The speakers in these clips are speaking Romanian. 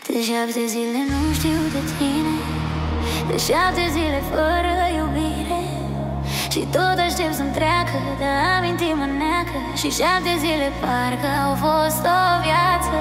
De 7 zile nu știu de tine, de 7 zile fără iubire. Și tot aștept să-mi treacă, de amintiri mă neacă. Și 7 zile parcă au fost o viață.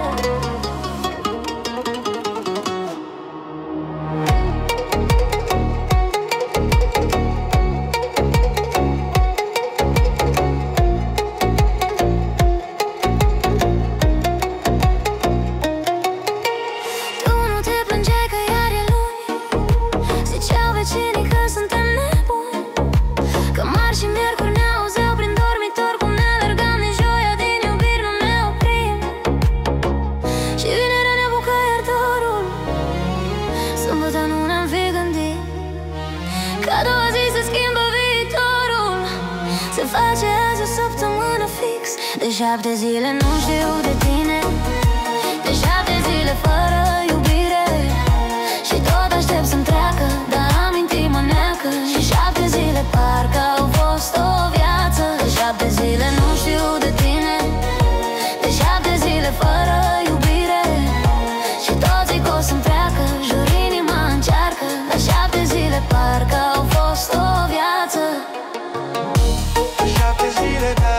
Ca doua zi se schimbă viitorul. Se face azi o săptămână fix. De 7 zile nu știu de tine, de 7 zile fără iubire. Și tot aștept să-mi treacă, dar amintiri mă neacă. Și 7 zile parcă au fost o viață. De 7 zile nu știu de tine, de 7 zile fără iubire. Și tot zic o să-mi treacă, jur inima încearcă. De 7 zile parcă au fost o viață. De 7 zile, da.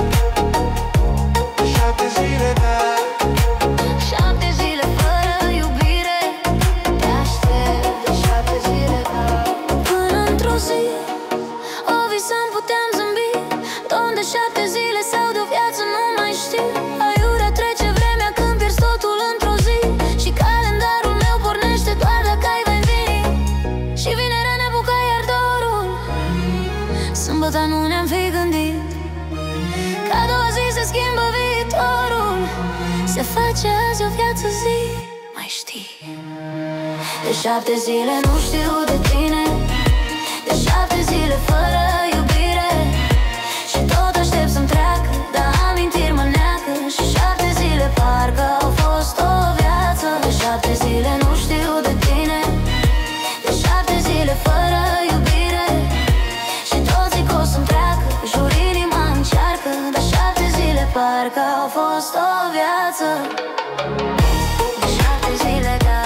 De 7 zile, da. 7 zile fără iubire. Te aștept. De 7 zile, da. Până într-o zi o visam, puteam zâmbi. Tot de 7 zile sau de o viață nu mai știu. Aiurea trece vremea când pierzi totul într-o zi. Și calendarul meu pornește doar dacă ai vei veni. Și vinerea ne apucă iar dorul. Sâmbătă nu ne-am fi gândit. Ca doua zi se schimbă viitorul. Se face azi o viață, zi, mai știi. De 7 zile nu știu de tine, de 7 zile fără iubire. Și tot aștept să-mi treacă, dar amintiri mă neacă. Și 7 zile parcă au fost o viață. De 7 zile nu știu de tine, de 7 zile fără iubire. Și tot zic o să-mi treacă, jur inima încearcă. De 7 zile parcă au fost o viață. De 7 zile, da.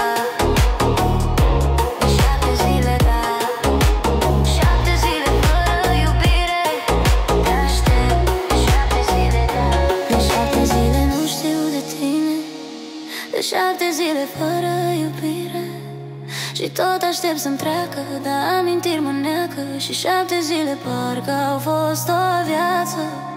De 7 zile, da. 7 zile fără iubire. Te aștept. De 7 zile, da. De 7 zile nu știu de tine, de 7 zile fără iubire. Și tot aștept să-mi treacă, dar amintiri mă neacă. Și 7 zile parcă au fost o viață.